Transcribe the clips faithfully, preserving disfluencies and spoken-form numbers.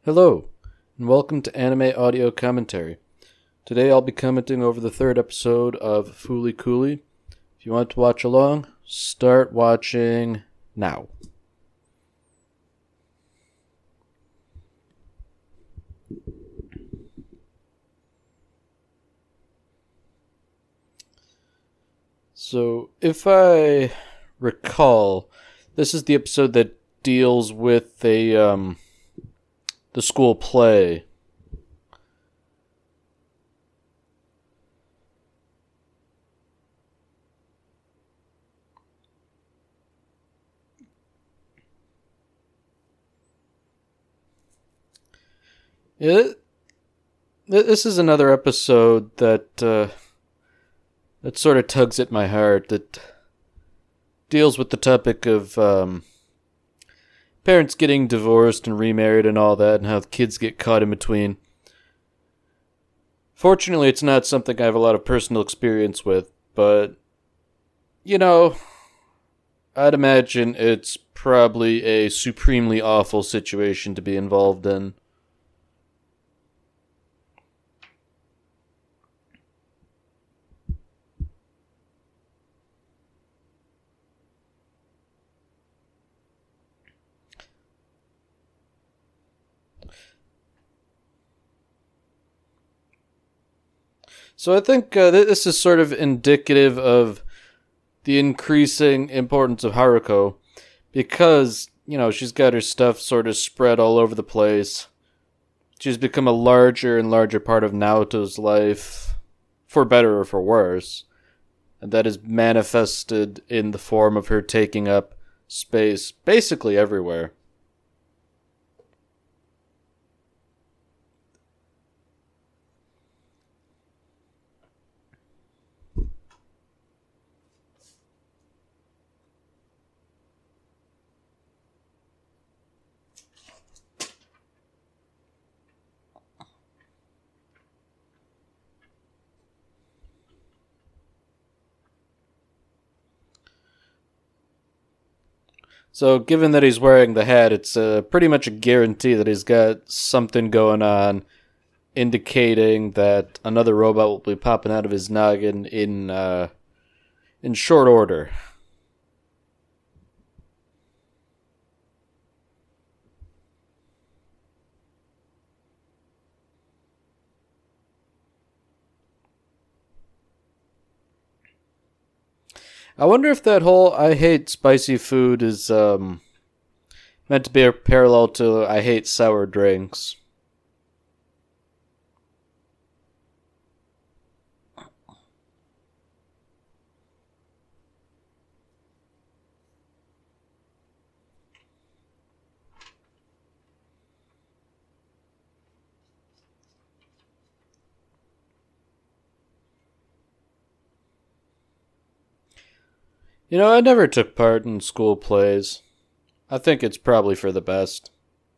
Hello, and welcome to Anime Audio Commentary. Today I'll be commenting over the third episode of Fooly Cooly. If you want to watch along, start watching now. So, if I recall, this is the episode that deals with a, um... the school play. Yeah, this is another episode that uh, that sort of tugs at my heart. That deals with the topic of um, parents getting divorced and remarried and all that, and how the kids get caught in between. Fortunately, it's not something I have a lot of personal experience with, but, you know, I'd imagine it's probably a supremely awful situation to be involved in. So I think uh, th- this is sort of indicative of the increasing importance of Haruko, because, you know, she's got her stuff sort of spread all over the place. She's become a larger and larger part of Naoto's life, for better or for worse, and that is manifested in the form of her taking up space basically everywhere. So, given that he's wearing the hat, it's uh, pretty much a guarantee that he's got something going on, indicating that another robot will be popping out of his noggin in uh, in short order. I wonder if that whole "I hate spicy food" is um, meant to be a parallel to "I hate sour drinks." You know, I never took part in school plays. I think it's probably for the best.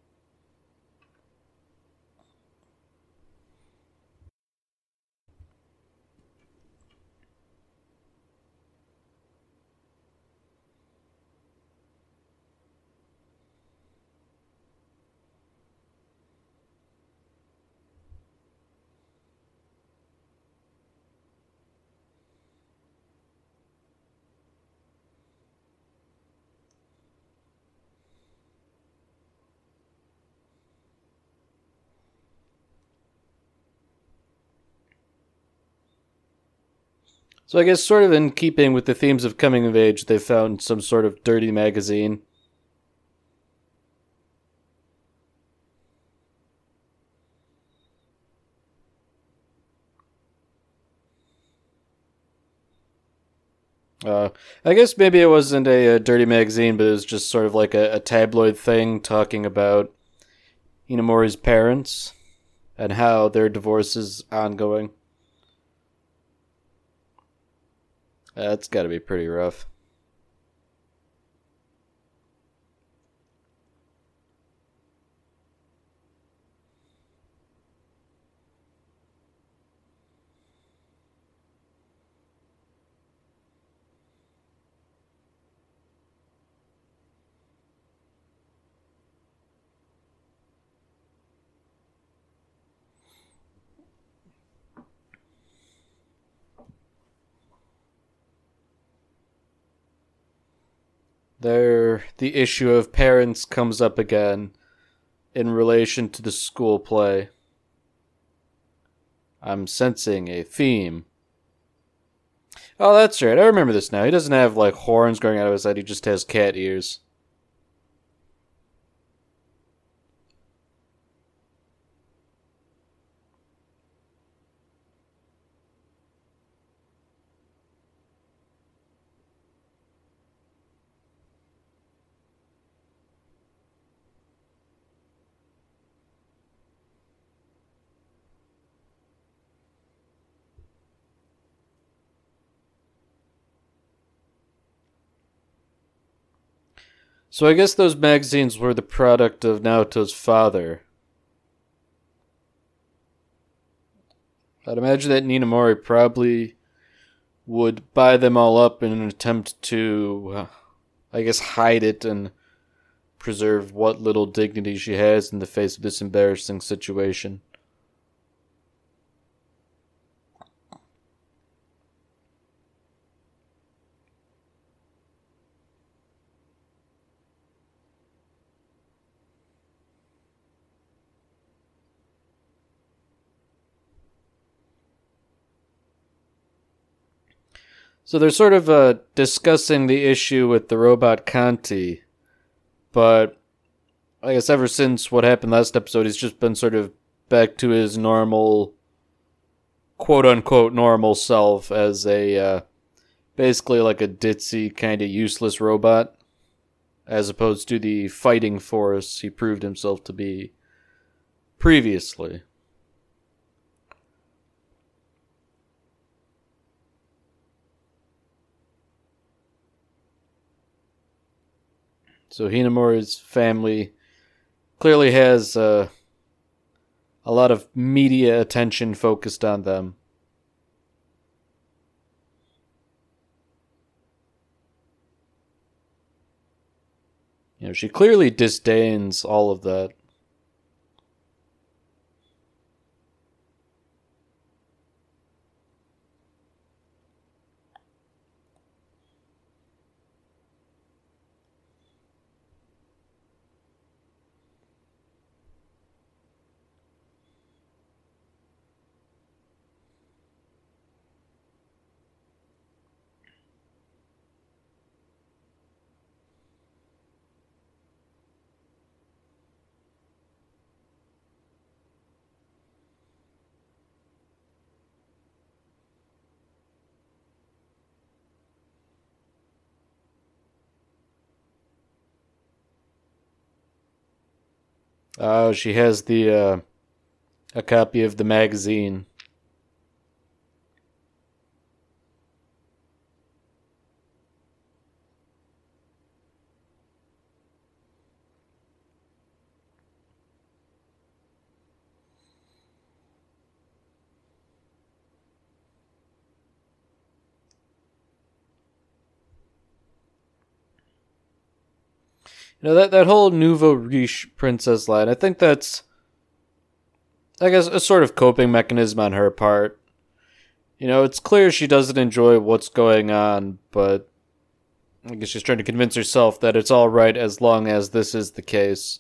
So I guess sort of in keeping with the themes of coming of age, they found some sort of dirty magazine. Uh, I guess maybe it wasn't a, a dirty magazine, but it was just sort of like a, a tabloid thing talking about Inamori's parents and how their divorce is ongoing. Uh, that's got to be pretty rough. there the issue of parents comes up again in relation to the school play. I'm sensing a theme. Oh, that's right. I remember this now. He doesn't have, like, horns growing out of his head. He just has cat ears. So I guess those magazines were the product of Naoto's father. I'd imagine that Ninamori probably would buy them all up in an attempt to, uh, I guess, hide it and preserve what little dignity she has in the face of this embarrassing situation. So they're sort of uh, discussing the issue with the robot Kanti, but I guess ever since what happened last episode, he's just been sort of back to his normal, quote-unquote normal self as a, uh, basically like a ditzy, kind of useless robot, as opposed to the fighting force he proved himself to be previously. So Hinamori's family clearly has uh, a lot of media attention focused on them. You know, she clearly disdains all of that. Oh, she has the uh, a copy of the magazine. You know, that, that whole nouveau riche princess line, I think that's, I guess, a sort of coping mechanism on her part. You know, it's clear she doesn't enjoy what's going on, but I guess she's trying to convince herself that it's all right as long as this is the case.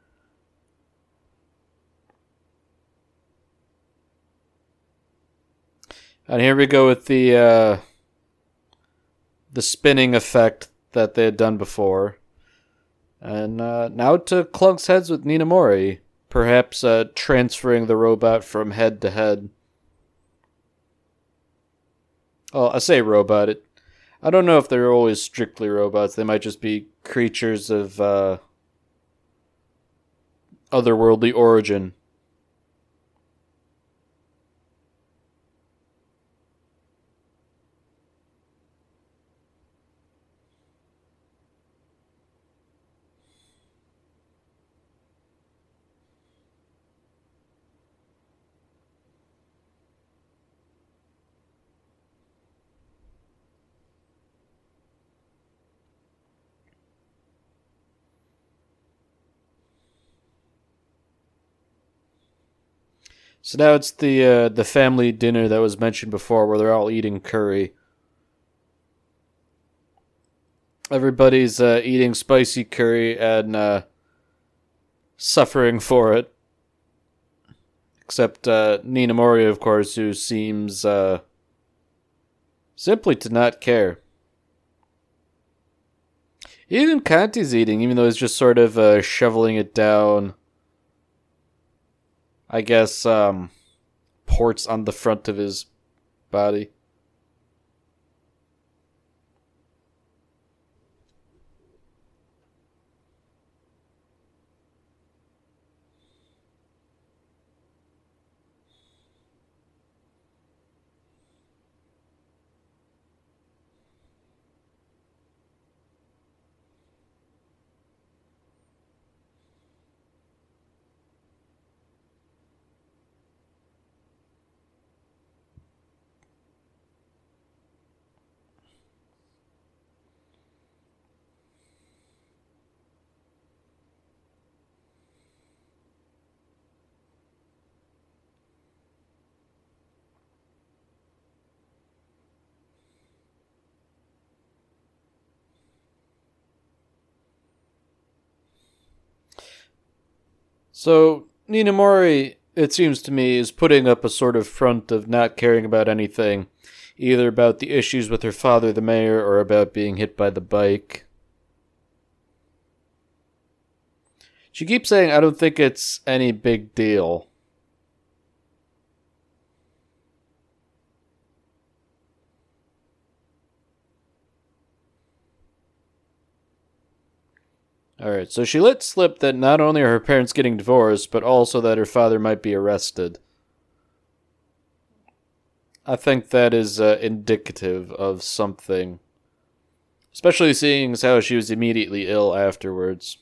And here we go with the uh, the spinning effect that they had done before. And uh, now to Clunk's heads with Ninamori, perhaps uh, transferring the robot from head to head. Oh, I say robot. It, I don't know if they're always strictly robots. They might just be creatures of uh, otherworldly origin. So now it's the uh, the family dinner that was mentioned before, where they're all eating curry. Everybody's uh, eating spicy curry and uh, suffering for it. Except uh, Nina Mori, of course, who seems uh, simply to not care. Even Kanti's eating, even though he's just sort of uh, shoveling it down. I guess um, ports on the front of his body. So, Nina Mori, it seems to me, is putting up a sort of front of not caring about anything, either about the issues with her father, the mayor, or about being hit by the bike. She keeps saying, I don't think it's any big deal. Alright, so she let slip that not only are her parents getting divorced, but also that her father might be arrested. I think that is uh, indicative of something. Especially seeing as how she was immediately ill afterwards.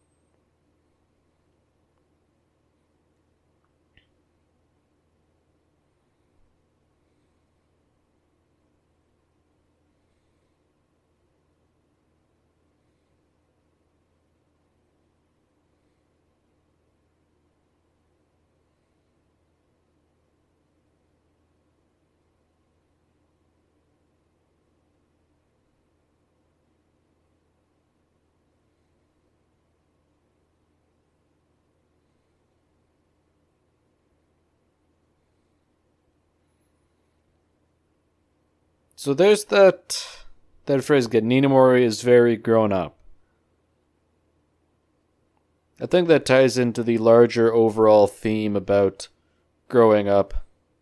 So there's that that phrase again. Nina Mori is very grown up. I think that ties into the larger overall theme about growing up.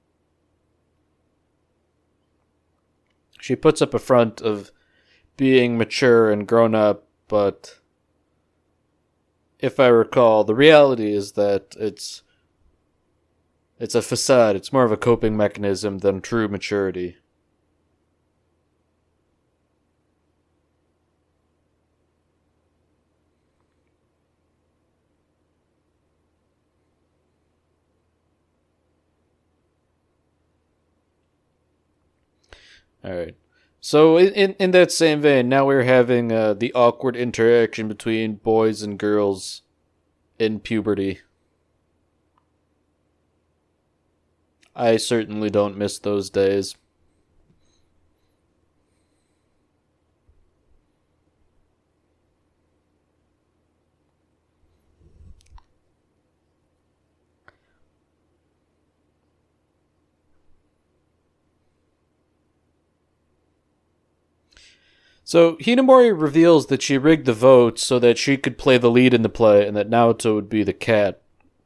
She puts up a front of being mature and grown up, but if I recall, the reality is that it's it's a facade. It's more of a coping mechanism than true maturity. All right. So in, in in that same vein, now we're having uh, the awkward interaction between boys and girls in puberty. I certainly don't miss those days. So Hinamori reveals that she rigged the votes so that she could play the lead in the play and that Naoto would be the cat.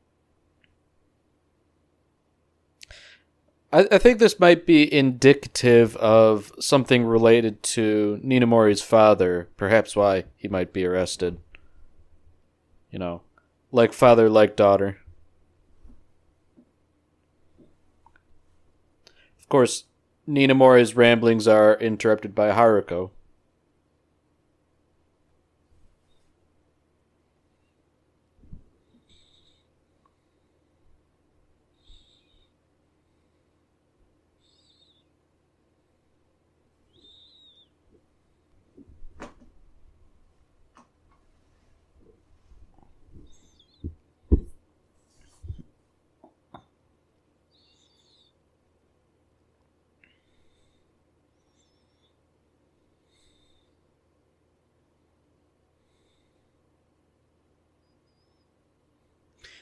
I, I think this might be indicative of something related to Ninamori's father, perhaps why he might be arrested. You know, like father, like daughter. Of course, Ninamori's ramblings are interrupted by Haruko.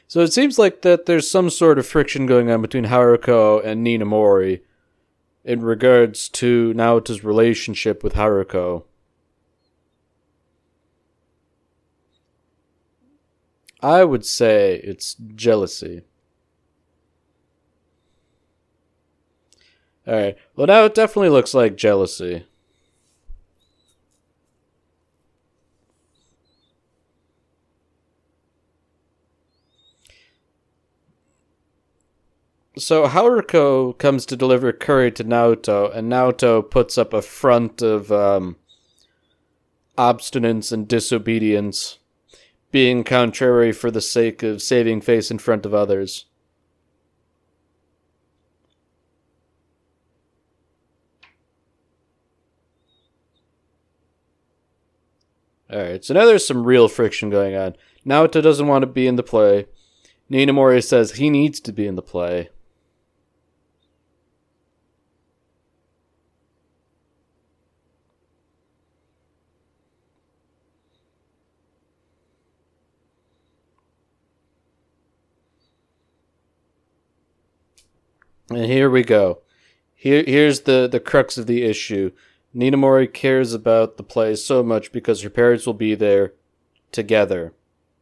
So it seems like that there's some sort of friction going on between Haruko and Ninamori in regards to Naoto's relationship with Haruko. I would say it's jealousy. Alright, well now it definitely looks like jealousy. So Haruko comes to deliver curry to Naoto, and Naoto puts up a front of um, obstinance and disobedience, being contrary for the sake of saving face in front of others. Alright, so now there's some real friction going on. Naoto doesn't want to be in the play. Ninamori says he needs to be in the play. And here we go. Here, here's the, the crux of the issue. Ninamori cares about the play so much because her parents will be there together.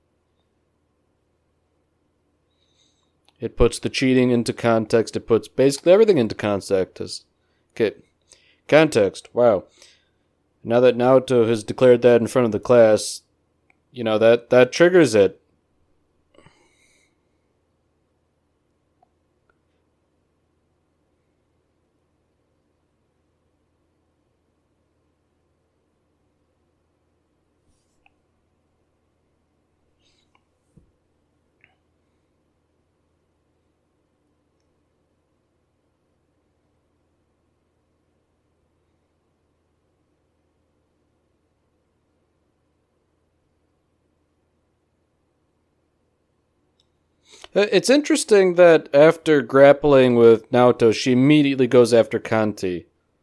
It puts the cheating into context. It puts basically everything into context. Okay. Context. Wow. Now that Naoto has declared that in front of the class, you know, that, that triggers it. It's interesting that after grappling with Naoto, she immediately goes after Kanti.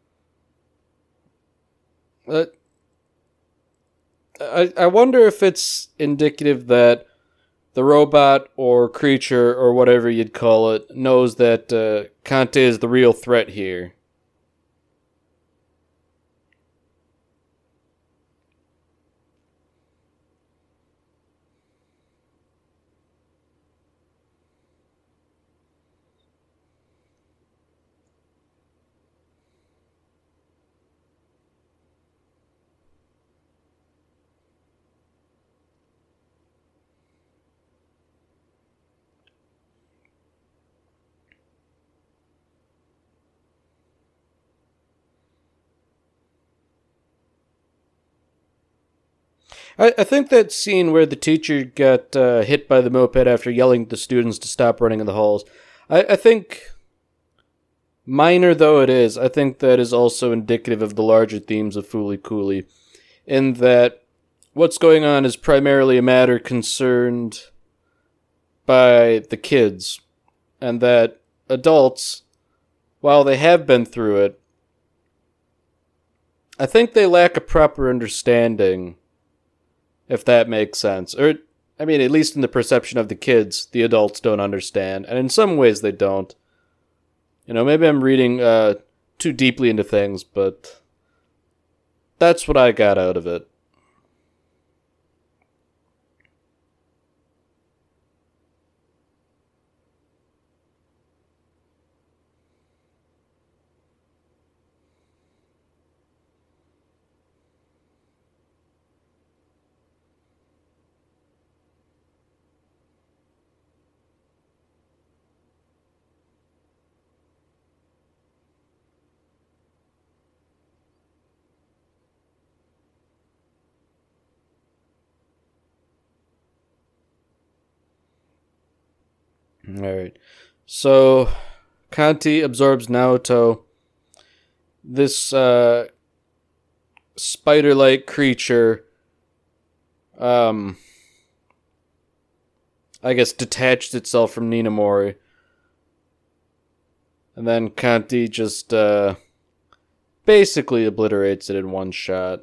Uh, I, I wonder if it's indicative that the robot or creature or whatever you'd call it knows that uh, Kanti is the real threat here. I, I think that scene where the teacher got uh, hit by the moped after yelling at the students to stop running in the halls, I, I think, minor though it is, I think that is also indicative of the larger themes of Fooly Cooly, in that what's going on is primarily a matter concerned by the kids, and that adults, while they have been through it, I think they lack a proper understanding, if that makes sense. Or, I mean, at least in the perception of the kids, the adults don't understand, and in some ways they don't. You know, maybe I'm reading uh, too deeply into things, but that's what I got out of it. Alright. So, Kanti absorbs Naoto. This uh, spider-like creature, um, I guess, detached itself from Ninamori. And then Kanti just uh, basically obliterates it in one shot,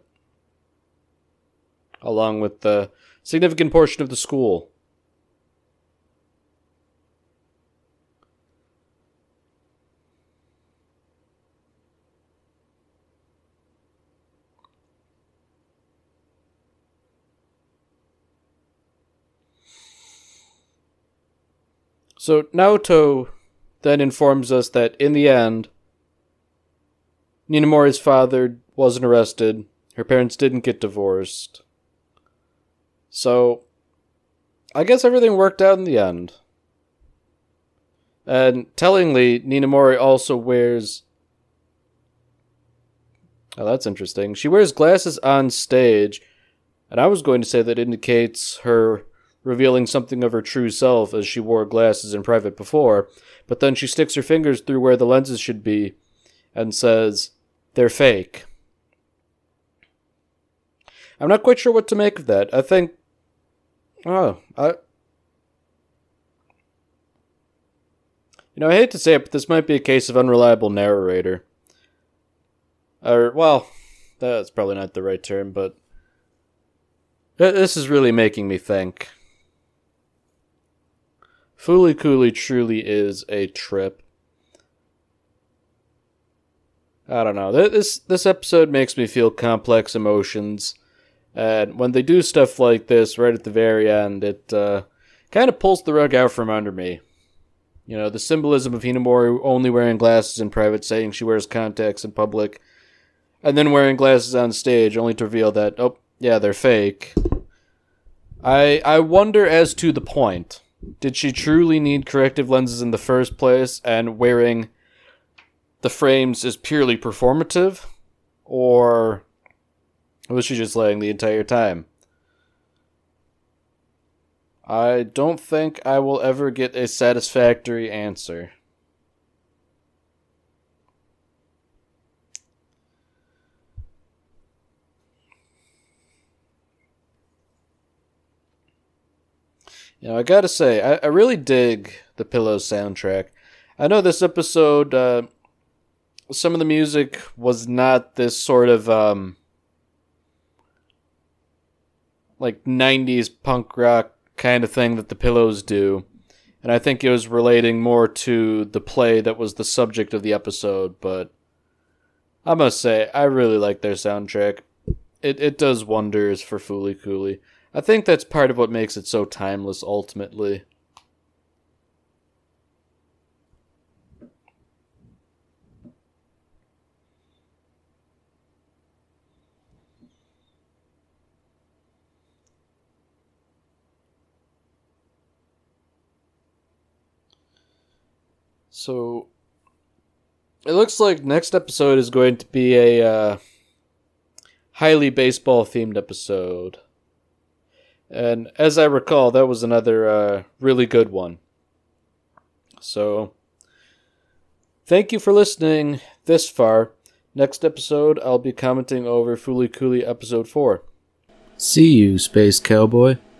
along with the significant portion of the school. So Naoto then informs us that in the end, Ninamori's father wasn't arrested. Her parents didn't get divorced. So, I guess everything worked out in the end. And tellingly, Ninamori also wears... Oh, that's interesting. She wears glasses on stage, and I was going to say that indicates her revealing something of her true self as she wore glasses in private before, but then she sticks her fingers through where the lenses should be and says, "They're fake." I'm not quite sure what to make of that. I think... Oh, I... You know, I hate to say it, but this might be a case of unreliable narrator. Or, well, that's probably not the right term, but this is really making me think. Fooly Cooly truly is a trip. I don't know. This this episode makes me feel complex emotions, and when they do stuff like this right at the very end, it uh, kind of pulls the rug out from under me. You know, the symbolism of Hinamori only wearing glasses in private, saying she wears contacts in public, and then wearing glasses on stage, only to reveal that, oh, yeah, they're fake. I I wonder as to the point. Did she truly need corrective lenses in the first place, and wearing the frames is purely performative? Or was she just lying the entire time? I don't think I will ever get a satisfactory answer. You know, I gotta say, I, I really dig the Pillows soundtrack. I know this episode, uh, some of the music was not this sort of, um, like, nineties punk rock kind of thing that the Pillows do. And I think it was relating more to the play that was the subject of the episode, but I must say, I really like their soundtrack. It it does wonders for Fooly Cooly. I think that's part of what makes it so timeless, ultimately. So, it looks like next episode is going to be a uh, highly baseball-themed episode. And as I recall, that was another uh, really good one. So, thank you for listening this far. Next episode, I'll be commenting over Fooly Cooly episode four. See you, Space Cowboy.